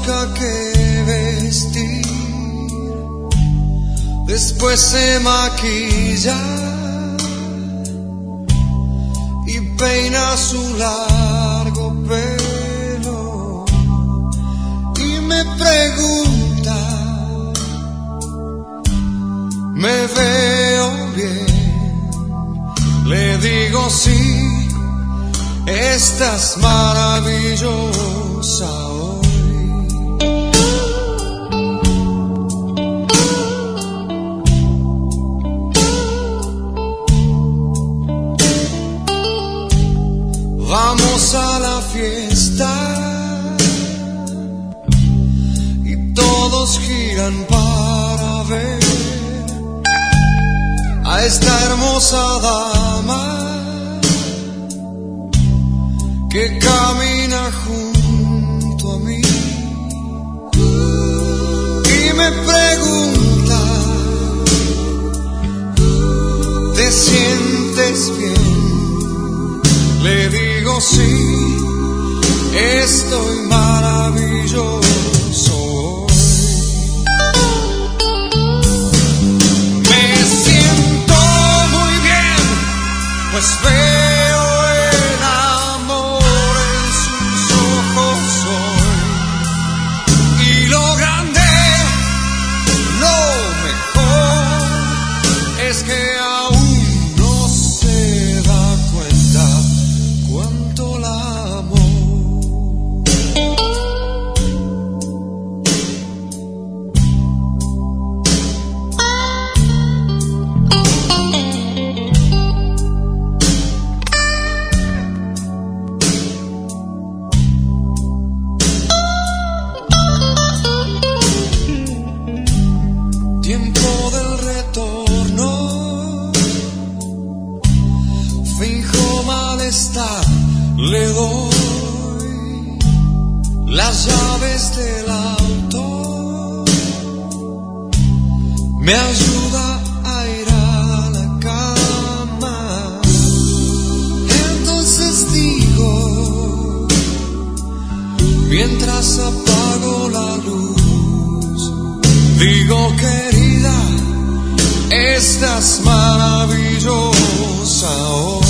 blanca que vestir, después se maquilla y peina su largo pelo y me pregunta, ¿me veo bien? Le digo sí. Estás maravillosa hoy. Vamos a la fiesta y todos giran para ver a esta hermosa dama que camina junto a mí y me pregunta, ¿te sientes bien? Le digo sí, estoy maravilloso hoy. Me siento muy bien, pues veo el amor en sus ojos hoy. Y lo grande, lo mejor, es que aún no se da cuenta cuánto la amo. Tiempo del retorno, finjo malestar, le doy las llaves del auto, me ayuda a ir a la cama. Entonces digo, mientras apago la luz, digo querida, estás maravillosa hoy.